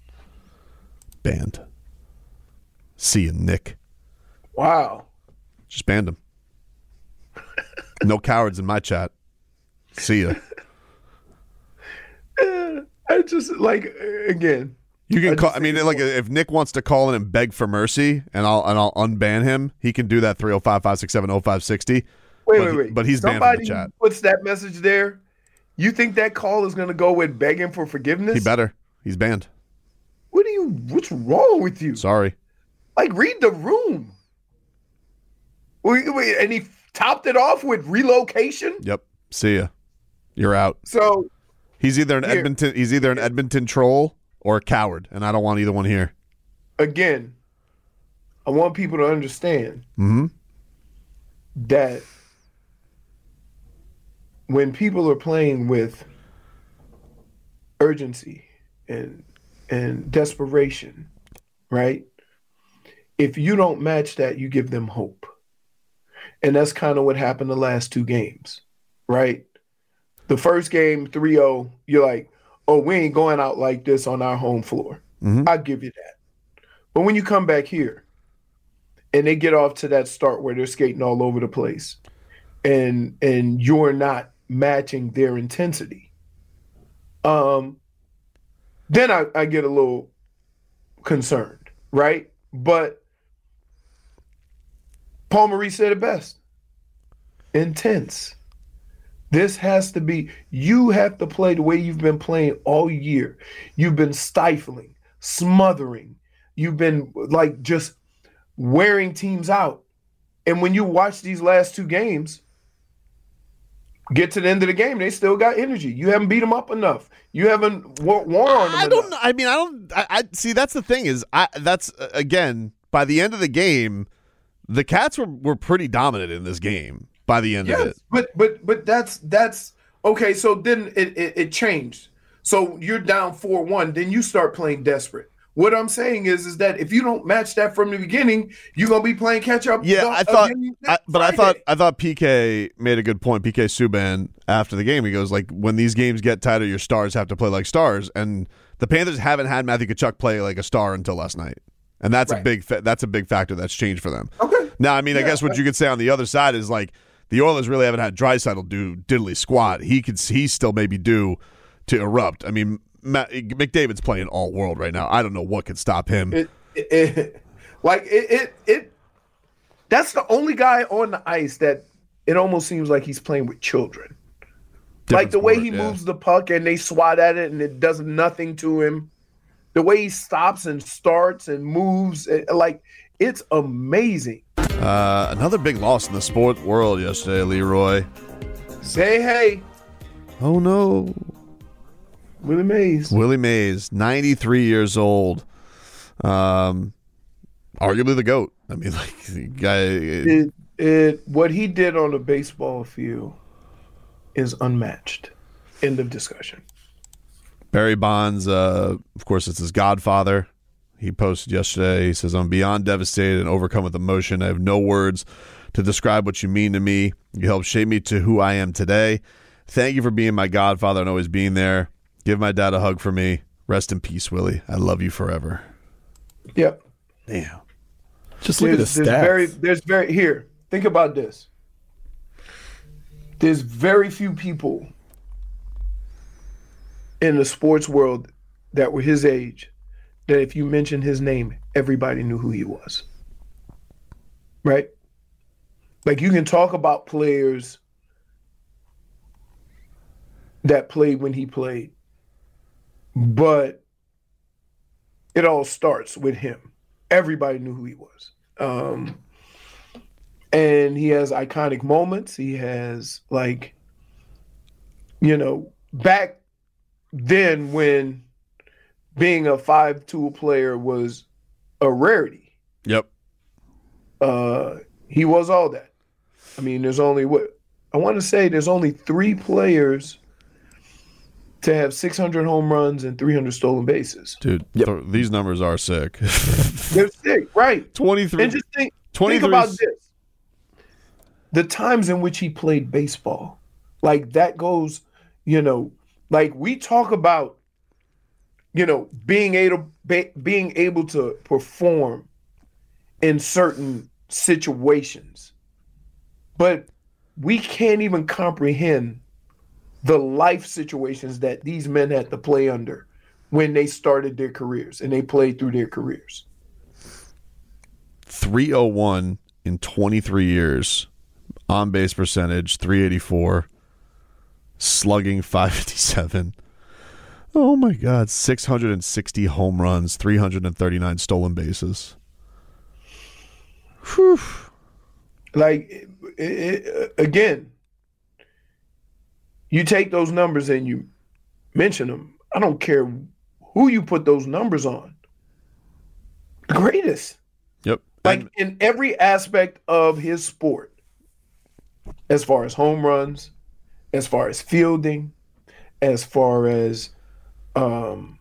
Speaker 2: Banned. See you, Nick.
Speaker 4: Wow.
Speaker 2: Just banned him. No cowards in my chat. See ya.
Speaker 4: I just, like, again.
Speaker 2: You can
Speaker 4: I
Speaker 2: call.
Speaker 4: just
Speaker 2: I mean,
Speaker 4: think-
Speaker 2: like, if Nick wants to call in and beg for mercy, and I'll and I'll unban him, he can do that. three oh five, five six seven, oh five six oh.
Speaker 4: Wait,
Speaker 2: but
Speaker 4: wait,
Speaker 2: he-
Speaker 4: wait.
Speaker 2: but he's banned from
Speaker 4: Somebody
Speaker 2: the chat.
Speaker 4: puts that message there. You think that call is going to go with begging for forgiveness?
Speaker 2: He better. He's banned.
Speaker 4: What do you? What's wrong with you?
Speaker 2: Sorry.
Speaker 4: Like, read the room. Wait, wait, and he topped it off with relocation.
Speaker 2: Yep. See ya. You're out.
Speaker 4: So
Speaker 2: He's either an
Speaker 4: Here.
Speaker 2: Edmonton. He's either an Edmonton troll or a coward, and I don't want either one here.
Speaker 4: again, I want people to understand
Speaker 2: Mm-hmm.
Speaker 4: that when people are playing with urgency and and desperation, right? If you don't match that, you give them hope. And that's kind of what happened the last two games, right? The first game, three oh, you're like, oh, we ain't going out like this on our home floor.
Speaker 2: Mhm.
Speaker 4: I'll give you that. But when you come back here and they get off to that start where they're skating all over the place and and you're not matching their intensity, um, then I, I get a little concerned, right? But Paul Maurice said it best. Intense. This has to be, you have to play the way you've been playing all year. You've been stifling, smothering. You've been like just wearing teams out. And when you watch these last two games, get to the end of the game, they still got energy. You haven't beat them up enough. You haven't war, war on them
Speaker 2: I don't.
Speaker 4: enough.
Speaker 2: I mean, I don't. I, I see. That's the thing is, I that's uh, again by the end of the game, the Cats were were pretty dominant in this game. By the end of
Speaker 4: Yes,
Speaker 2: it,
Speaker 4: but but but that's that's okay. So then it, it it changed. So you're down four one. Then you start playing desperate. What I'm saying is, is that if you don't match that from the beginning, you're gonna be playing catch up.
Speaker 2: yeah,
Speaker 4: the-
Speaker 2: I thought.
Speaker 4: again
Speaker 2: I,
Speaker 4: next
Speaker 2: but I
Speaker 4: Friday.
Speaker 2: thought I thought P K made a good point. P K Subban after the game, he goes like, when these games get tighter, your stars have to play like stars, and the Panthers haven't had Matthew Tkachuk play like a star until last night, and that's a
Speaker 4: Right.
Speaker 2: big fa- that's a big factor that's changed for them.
Speaker 4: Okay.
Speaker 2: Now, I mean, I
Speaker 4: Yeah,
Speaker 2: guess what
Speaker 4: right.
Speaker 2: you could say on the other side is like the Oilers really haven't had Draisaitl do diddly squat. He could he still maybe due to erupt. I mean, Matt, McDavid's playing all world right now. I don't know what could stop him.
Speaker 4: It, it, it- like it, it it That's the only guy on the ice that it almost seems like he's playing with children.
Speaker 2: Different
Speaker 4: like the way
Speaker 2: sport,
Speaker 4: he
Speaker 2: yeah.
Speaker 4: moves the puck and they swat at it and it does nothing to him. The way he stops and starts and moves, it, like it's amazing.
Speaker 2: Uh, another big loss in the sport world yesterday, Leroy.
Speaker 4: Say hey,
Speaker 2: Oh no,
Speaker 4: Willie Mays.
Speaker 2: Willie Mays, ninety-three years old. Um, arguably the GOAT. I mean, like the guy.
Speaker 4: It, it what he did on the baseball field is unmatched. End of discussion.
Speaker 2: Barry Bonds, uh, of course, it's his godfather. He posted yesterday. He says, "I'm beyond devastated and overcome with emotion. I have no words to describe what you mean to me. You helped shape me to who I am today. Thank you for being my godfather and always being there. Give my dad a hug for me. Rest in peace, Willie. I love you forever."
Speaker 4: Yep.
Speaker 2: Damn.
Speaker 3: Just look
Speaker 4: there's,
Speaker 3: at the
Speaker 4: there's
Speaker 3: stats.
Speaker 4: very, there's very here. Think about this. There's very few people in the sports world that were his age that if you mentioned his name, everybody knew who he was. Right? Like you can talk about players that played when he played, but it all starts with him. Everybody knew who he was. Um, and he has iconic moments. He has, like, you know, back then when being a five-tool player was a rarity.
Speaker 2: Yep.
Speaker 4: Uh, he was all that. I mean, there's only what I want to say. There's only three players to have six hundred home runs and three hundred stolen bases.
Speaker 2: Dude,
Speaker 3: Yep.
Speaker 2: th- these numbers are sick.
Speaker 4: They're sick, right?
Speaker 2: twenty-three.
Speaker 4: And just think, think
Speaker 2: twenty-three
Speaker 4: about this: the times in which he played baseball, like that goes, you know, like we talk about, you know, being able be, being able to perform in certain situations, but we can't even comprehend the life situations that these men had to play under when they started their careers and they played through their careers.
Speaker 2: three oh one in twenty-three years. On base percentage, three eighty-four. Slugging, five fifty-seven. Oh my God. six hundred sixty home runs, three hundred thirty-nine stolen bases. Whew.
Speaker 4: Like, it, it, again, you take those numbers and you mention them. I don't care who you put those numbers on. The greatest.
Speaker 2: Yep.
Speaker 4: Like
Speaker 2: And-
Speaker 4: in every aspect of his sport, as far as home runs, as far as fielding, as far as um,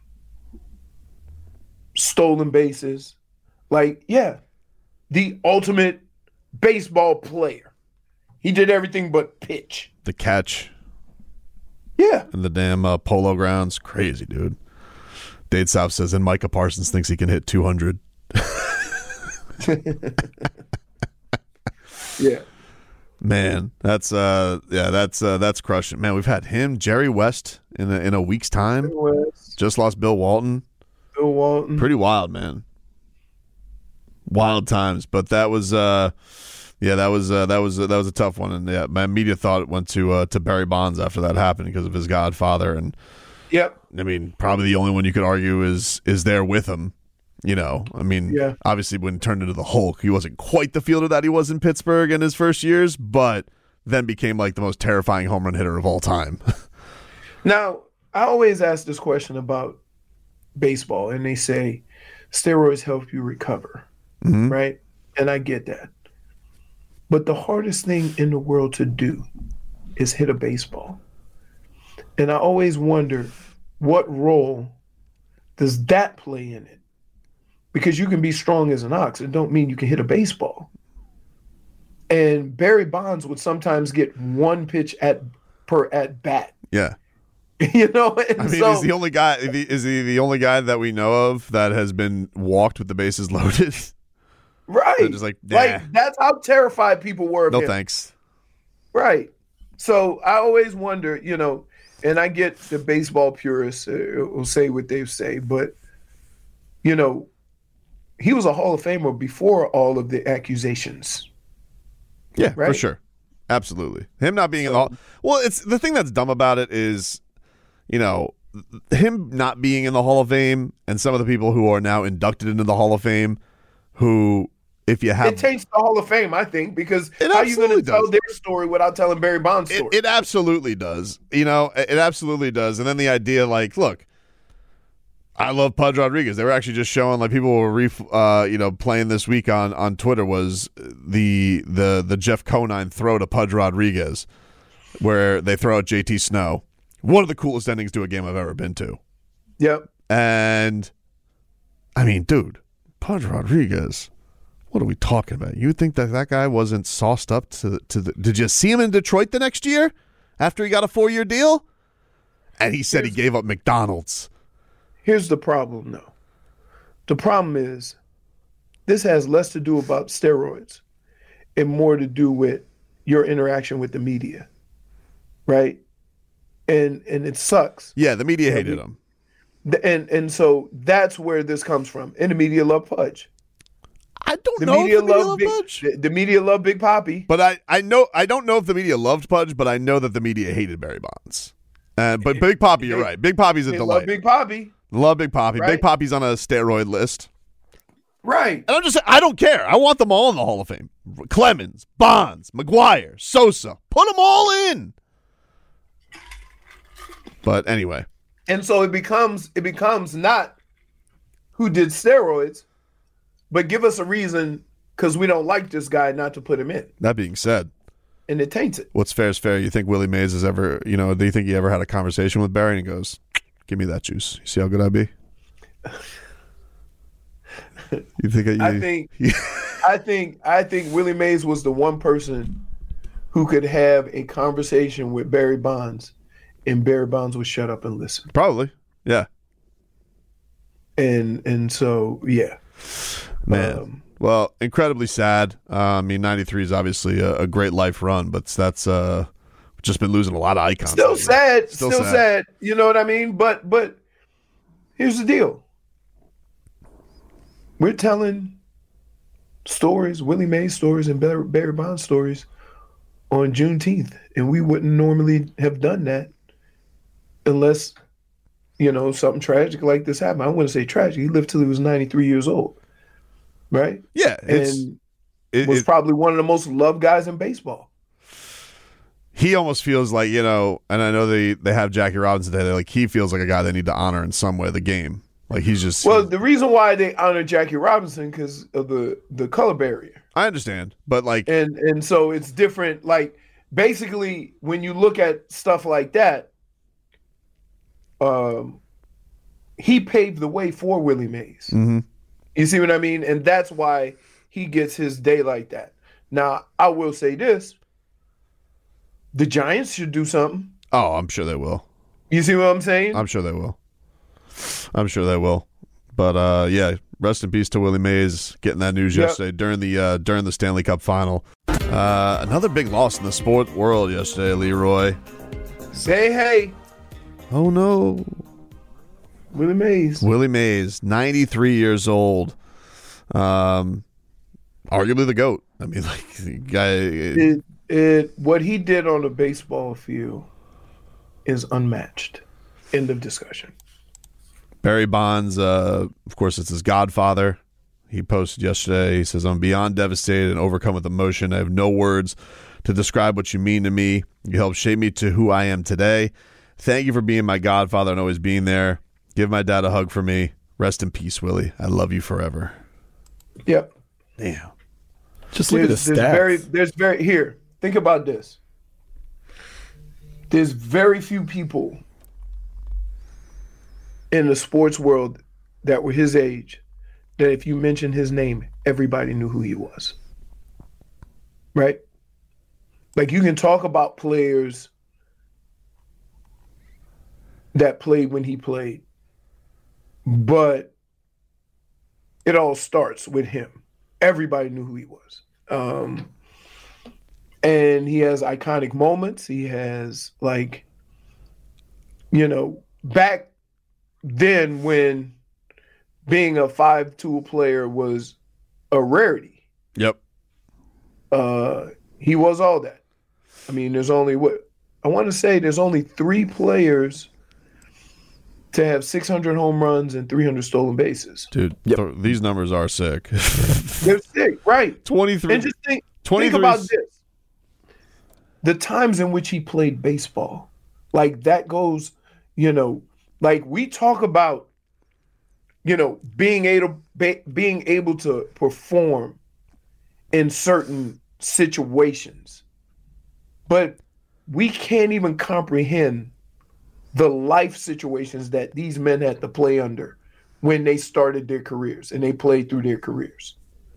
Speaker 4: stolen bases. Like, yeah, the ultimate baseball player. He did everything but pitch.
Speaker 2: the catch
Speaker 4: Yeah.
Speaker 2: and the damn uh, polo grounds. Crazy, dude. Dade South says, and Micah Parsons thinks he can hit two hundred.
Speaker 4: Yeah.
Speaker 2: Man, that's uh, yeah, that's uh, that's crushing. Man, we've had him, Jerry West, in a, in a week's time.
Speaker 4: West,
Speaker 2: Just lost Bill Walton.
Speaker 4: Bill Walton.
Speaker 2: Pretty wild, man. Wild times, but that was uh, yeah, that was uh, that was uh, that was a tough one, and yeah, my immediate thought went to uh, to Barry Bonds after that happened because of his godfather, and
Speaker 4: Yep.
Speaker 2: I mean, probably the only one you could argue is is there with him. You know, I mean,
Speaker 4: Yeah.
Speaker 2: obviously when he turned into the Hulk, he wasn't quite the fielder that he was in Pittsburgh in his first years, but then became like the most terrifying home run hitter of all time.
Speaker 4: Now, I always ask this question about baseball, and they say steroids help you recover,
Speaker 2: Mhm.
Speaker 4: right? And I get that. But the hardest thing in the world to do is hit a baseball. And I always wonder, what role does that play in it? Because you can be strong as an ox. It don't mean you can hit a baseball. And Barry Bonds would sometimes get one pitch at per at bat.
Speaker 2: Yeah.
Speaker 4: You know, and
Speaker 2: I mean,
Speaker 4: so,
Speaker 2: is the only guy is he the only guy that we know of that has been walked with the bases loaded?
Speaker 4: right.
Speaker 2: They're just like, nah,
Speaker 4: like that's how terrified people were of
Speaker 2: no
Speaker 4: him.
Speaker 2: thanks.
Speaker 4: Right. So I always wonder, you know, and I get the baseball purists uh, will say what they say, but you know, he was a Hall of Famer before all of the accusations
Speaker 2: Yeah,
Speaker 4: right?
Speaker 2: for sure. Absolutely. Him not being so, in the Hall. Well, it's the thing that's dumb about it is, you know, him not being in the Hall of Fame and some of the people who are now inducted into the Hall of Fame who, if you have.
Speaker 4: It takes the Hall of Fame, I think, because how are you going to tell their story without telling Barry Bonds' story?
Speaker 2: It, it absolutely does. You know, it absolutely does. And then the idea, like, look, I love Pudge Rodriguez. They were actually just showing, like, people were, re- uh, you know, playing this week on, on Twitter was the the the Jeff Conine throw to Pudge Rodriguez, where they throw out J T Snow. One of the coolest endings to a game I've ever been to.
Speaker 4: Yep.
Speaker 2: And I mean, dude, Pudge Rodriguez. What are we talking about? You would think that that guy wasn't sauced up to to the? Did you see him in Detroit the next year after he got a four year deal? And he said here's, he gave up McDonald's.
Speaker 4: Here's the problem, though. The problem is this has less to do about steroids and more to do with your interaction with the media, right? And and it sucks.
Speaker 2: Yeah, the media hated him.
Speaker 4: And and so that's where this comes from. And the media love Pudge.
Speaker 2: I don't
Speaker 4: the
Speaker 2: know
Speaker 4: media
Speaker 2: if the media
Speaker 4: love
Speaker 2: loved
Speaker 4: Big,
Speaker 2: Pudge.
Speaker 4: The, the media love Big Papi.
Speaker 2: But I, I know I don't know if the media loved Pudge, but I know that the media hated Barry Bonds. Uh, but Big Papi, you're right. Big Papi's a
Speaker 4: they
Speaker 2: delight.
Speaker 4: Love Big Papi.
Speaker 2: Love Big Papi.
Speaker 4: Right.
Speaker 2: Big Papi's on a steroid list.
Speaker 4: Right.
Speaker 2: And I'm just saying, I don't care. I want them all in the Hall of Fame. Clemens, Bonds, McGuire, Sosa. Put them all in. But anyway.
Speaker 4: And so it becomes it becomes not who did steroids, but give us a reason because we don't like this guy not to put him in.
Speaker 2: That being said.
Speaker 4: And it taints it.
Speaker 2: What's fair is fair. You think Willie Mays has ever, you know, do you think he ever had a conversation with Barry and he goes, give me that juice. You see how good I be? You think I,
Speaker 4: I think I think I think Willie Mays was the one person who could have a conversation with Barry Bonds and Barry Bonds would shut up and listen.
Speaker 2: Probably. Yeah.
Speaker 4: And and so yeah.
Speaker 2: Man.
Speaker 4: Um,
Speaker 2: well, incredibly sad. Uh, I mean, ninety-three is obviously a, a great life run, but that's uh just been losing a lot of icons.
Speaker 4: Still lately. sad.
Speaker 2: Still,
Speaker 4: still
Speaker 2: sad.
Speaker 4: sad. You know what I mean? But but here's the deal. We're telling stories, Willie Mays stories and Barry, Barry Bonds stories on Juneteenth. And we wouldn't normally have done that unless, you know, something tragic like this happened. I wouldn't say tragic. He lived till he was ninety-three years old. Right?
Speaker 2: Yeah.
Speaker 4: And
Speaker 2: it,
Speaker 4: was
Speaker 2: it,
Speaker 4: probably one of the most loved guys in baseball.
Speaker 2: He almost feels like, you know, and I know they, they have Jackie Robinson today. Like, he feels like a guy they need to honor in some way, the game. Like, he's just...
Speaker 4: Well, the reason why they honor Jackie Robinson because of the, the color barrier.
Speaker 2: I understand, but like...
Speaker 4: And and so it's different. Like, basically, when you look at stuff like that, um, he paved the way for Willie Mays.
Speaker 2: Mm-hmm.
Speaker 4: You see what I mean? And that's why he gets his day like that. Now, I will say this. The Giants should do something.
Speaker 2: Oh, I'm sure they will.
Speaker 4: You see what I'm saying?
Speaker 2: I'm sure they will. I'm sure they will. But uh, yeah, rest in peace to Willie Mays getting that news
Speaker 4: Yep.
Speaker 2: yesterday during the uh, during the Stanley Cup final. Uh, another big loss in the sport world yesterday, Leroy.
Speaker 4: Say hey.
Speaker 2: Oh no.
Speaker 4: Willie Mays.
Speaker 2: Willie Mays, ninety-three years old. Um, arguably the GOAT. I mean, like, the guy.
Speaker 4: It, it, what he did on the baseball field is unmatched. End of discussion.
Speaker 2: Barry Bonds, uh, of course, it's his godfather. He posted yesterday. He says, I'm beyond devastated and overcome with emotion. I have no words to describe what you mean to me. You helped shape me to who I am today. Thank you for being my godfather and always being there. Give my dad a hug for me. Rest in peace, Willie. I love you forever.
Speaker 4: Yep.
Speaker 2: Damn.
Speaker 3: Just look
Speaker 4: there's,
Speaker 3: at the
Speaker 4: there's
Speaker 3: stats.
Speaker 4: very, there's very here. Think about this. There's very few people in the sports world that were his age that if you mentioned his name, everybody knew who he was. Right? Like, you can talk about players that played when he played, but it all starts with him. Everybody knew who he was. Um, and he has iconic moments. He has, like, you know, back then when being a five-tool player was a rarity.
Speaker 2: Yep.
Speaker 4: Uh, he was all that. I mean, there's only what I want to say. There's only three players to have six hundred home runs and three hundred stolen bases.
Speaker 2: Dude,
Speaker 3: Yep.
Speaker 2: th- these numbers are sick.
Speaker 4: They're sick, right?
Speaker 2: twenty-three.
Speaker 4: And just think, think
Speaker 2: twenty-three
Speaker 4: about this: the times in which he played baseball, like that goes, you know, like we talk about, you know, being able be, being able to perform in certain situations, but we can't even comprehend the life situations that these men had to play under when they started their careers and they played through their careers.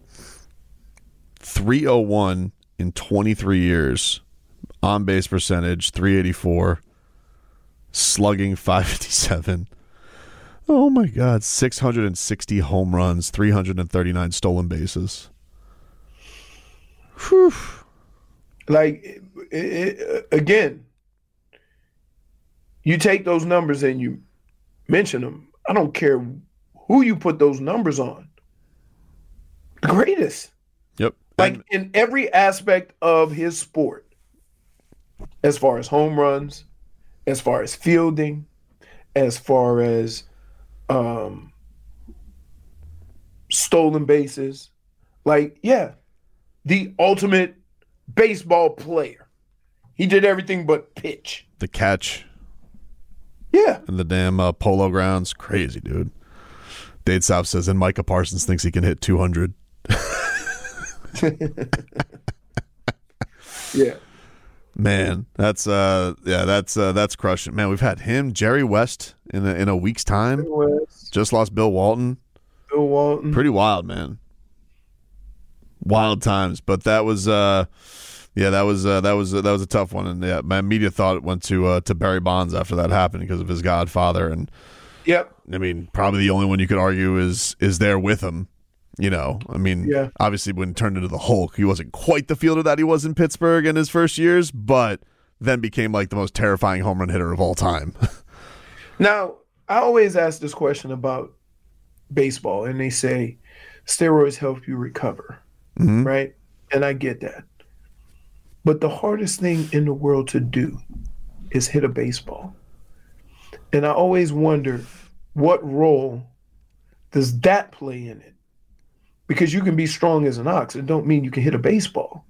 Speaker 2: three oh one in twenty-three years. On base percentage, three eighty-four. Slugging, five fifty-seven. Oh my God. six hundred sixty home runs, three hundred thirty-nine stolen bases. Whew.
Speaker 4: Like, it, it, again, you take those numbers and you mention them. I don't care who you put those numbers on. The greatest.
Speaker 2: Yep.
Speaker 4: Like
Speaker 2: And-
Speaker 4: in every aspect of his sport, as far as home runs, as far as fielding, as far as um, stolen bases. Like, yeah, the ultimate baseball player. He did everything but pitch.
Speaker 2: the catch
Speaker 4: Yeah.
Speaker 2: and the damn uh, polo grounds. Crazy, dude. Dade South says, and Micah Parsons thinks he can hit two hundred.
Speaker 4: Yeah.
Speaker 2: Man, that's uh, yeah, that's uh, that's crushing. Man, we've had him, Jerry West, in a, in a week's time.
Speaker 4: West,
Speaker 2: Just lost Bill Walton.
Speaker 4: Bill Walton.
Speaker 2: Pretty wild, man. Wild times, but that was uh, yeah, that was uh, that was uh, that was a tough one, and yeah, my immediate thought went to uh, to Barry Bonds after that happened because of his godfather, and
Speaker 4: Yep.
Speaker 2: I mean, probably the only one you could argue is is there with him. You know, I mean,
Speaker 4: Yeah.
Speaker 2: obviously when he turned into the Hulk, he wasn't quite the fielder that he was in Pittsburgh in his first years, but then became like the most terrifying home run hitter of all time.
Speaker 4: Now, I always ask this question about baseball, and they say steroids help you recover,
Speaker 2: Mhm.
Speaker 4: right? And I get that. But the hardest thing in the world to do is hit a baseball. And I always wonder, what role does that play in it? Because you can be strong as an ox, it don't mean you can hit a baseball.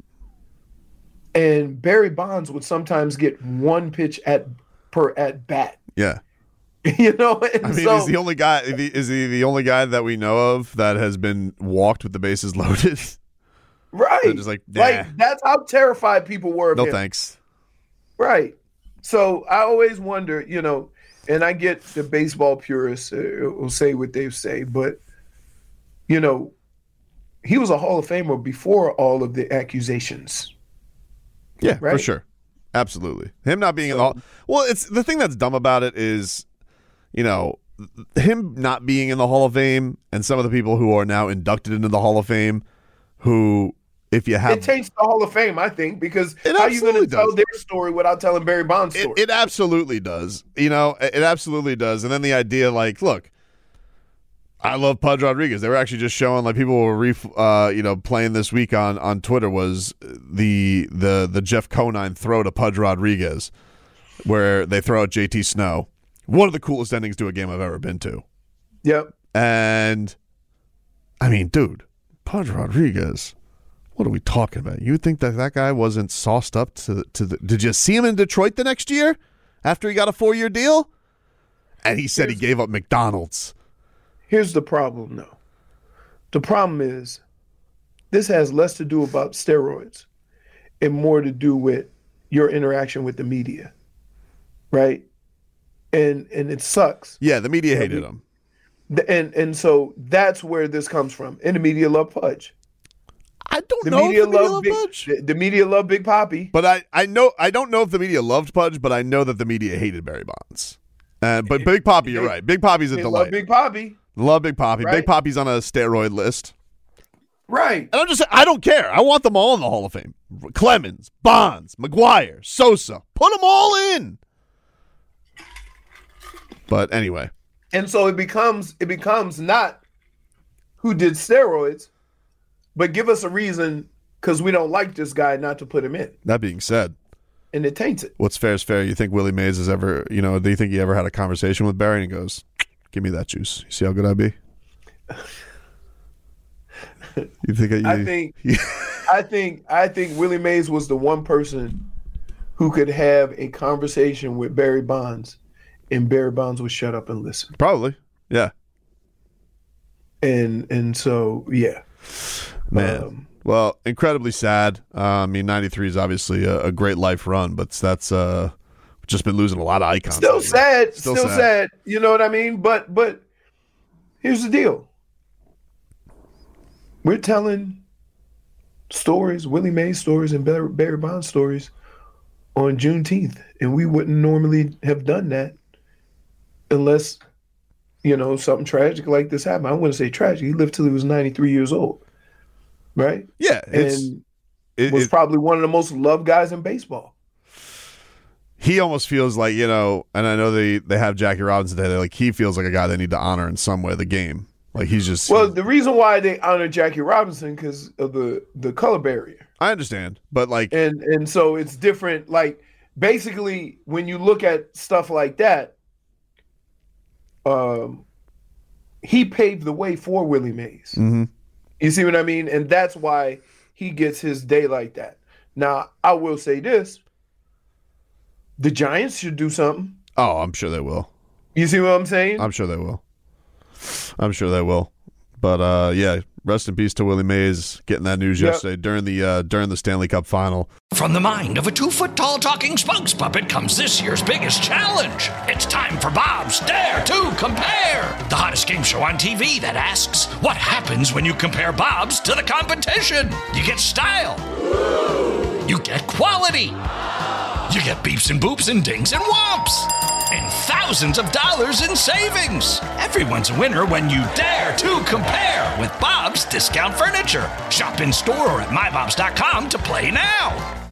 Speaker 4: And Barry Bonds would sometimes get one pitch at per at bat.
Speaker 2: Yeah.
Speaker 4: You know, and
Speaker 2: I mean,
Speaker 4: so,
Speaker 2: he's the only guy. Is he, is he the only guy that we know of that has been walked with the bases loaded?
Speaker 4: right?
Speaker 2: They're just like, nah.
Speaker 4: like that's how terrified people were of
Speaker 2: No
Speaker 4: him.
Speaker 2: thanks.
Speaker 4: Right. So I always wonder, you know, and I get the baseball purists uh, will say what they say, but you know, he was a Hall of Famer before all of the accusations.
Speaker 2: Yeah, for
Speaker 4: Right?
Speaker 2: sure. Absolutely. Him not being in the Hall. Well, it's the thing that's dumb about it is, you know, him not being in the Hall of Fame and some of the people who are now inducted into the Hall of Fame who, if you have
Speaker 4: It taints the Hall of Fame, I think, because
Speaker 2: It
Speaker 4: how are you going to
Speaker 2: absolutely
Speaker 4: tell
Speaker 2: does.
Speaker 4: their story without telling Barry Bonds'
Speaker 2: It,
Speaker 4: story?
Speaker 2: it absolutely does. You know, it it absolutely does. And then the idea, like, look, I love Pudge Rodriguez. They were actually just showing, like, people were, ref, uh, you know, playing this week on, on Twitter was the the the Jeff Conine throw to Pudge Rodriguez, where they throw out J T Snow. One of the coolest endings to a game I've ever been to.
Speaker 4: Yep.
Speaker 2: And I mean, dude, Pudge Rodriguez. What are we talking about? You would think that that guy wasn't sauced up to the, to the? Did you see him in Detroit the next year after he got a four year deal? And he said he gave up McDonald's.
Speaker 4: Here's the problem, though. The problem is this has less to do about steroids and more to do with your interaction with the media, right? And and it sucks.
Speaker 2: Yeah, the media hated him.
Speaker 4: And and so that's where this comes from. And the media love Pudge.
Speaker 2: I don't
Speaker 4: The
Speaker 2: know
Speaker 4: media
Speaker 2: if the media
Speaker 4: love
Speaker 2: loved
Speaker 4: Big,
Speaker 2: Pudge,
Speaker 4: the, the media love Big Papi.
Speaker 2: but I, I know I don't know if the media loved Pudge, but I know that the media hated Barry Bonds. Uh, but Big Papi, you're right. Big Papi's a
Speaker 4: They
Speaker 2: delight.
Speaker 4: love Big Papi.
Speaker 2: Love Big Papi.
Speaker 4: Right.
Speaker 2: Big Papi's on a steroid list.
Speaker 4: Right.
Speaker 2: And I'm just saying, I don't care. I want them all in the Hall of Fame. Clemens, Bonds, McGuire, Sosa. Put them all in. But anyway.
Speaker 4: And so it becomes it becomes not who did steroids, but give us a reason because we don't like this guy not to put him in.
Speaker 2: That being said,
Speaker 4: and it taints it.
Speaker 2: What's fair is fair. You think Willie Mays has ever, you know, do you think he ever had a conversation with Barry and he goes, give me that juice. You see how good I be? You think you,
Speaker 4: I think I think I think Willie Mays was the one person who could have a conversation with Barry Bonds and Barry Bonds would shut up and listen.
Speaker 2: Probably. Yeah.
Speaker 4: And and so yeah.
Speaker 2: Man.
Speaker 4: Um,
Speaker 2: well, incredibly sad. Uh, I mean, ninety-three is obviously a, a great life run, but that's uh, just been losing a lot of icons.
Speaker 4: Still
Speaker 2: lately.
Speaker 4: sad.
Speaker 2: Still,
Speaker 4: Still
Speaker 2: sad.
Speaker 4: sad. You know what I mean? But but here's the deal. We're telling stories, Willie Mays stories and Barry, Barry Bonds stories on Juneteenth, and we wouldn't normally have done that unless, you know, something tragic like this happened. I wouldn't say tragic. He lived till he was ninety-three years old, right?
Speaker 2: Yeah, it's,
Speaker 4: and
Speaker 2: it
Speaker 4: was
Speaker 2: it,
Speaker 4: probably one of the most loved guys in baseball.
Speaker 2: He almost feels like, you know, and I know they they have Jackie Robinson today. Like he feels like a guy they need to honor in some way. The game, like he's just
Speaker 4: well. The reason why they honor Jackie Robinson because of the the color barrier.
Speaker 2: I understand, but like,
Speaker 4: and and so it's different. Like basically, when you look at stuff like that, um, he paved the way for Willie Mays.
Speaker 2: Mm-hmm.
Speaker 4: You see what I mean? And that's why he gets his day like that. Now, I will say this: the Giants should do something.
Speaker 2: Oh, I'm sure they will.
Speaker 4: You see what I'm saying?
Speaker 2: I'm sure they will. I'm sure they will. But uh, yeah, rest in peace to Willie Mays getting that news
Speaker 4: Yep.
Speaker 2: yesterday during the uh, during the Stanley Cup final.
Speaker 1: From the mind of a two-foot-tall talking spokes puppet comes this year's biggest challenge. It's time for Bob's Dare to Compare, the hottest game show on T V that asks, what happens when you compare Bob's to the competition? You get style. You get quality. You get beeps and boops and dings and whomps. And thousands of dollars in savings. Everyone's a winner when you dare to compare with Bob's Discount Furniture. Shop in store or at my bobs dot com to play now.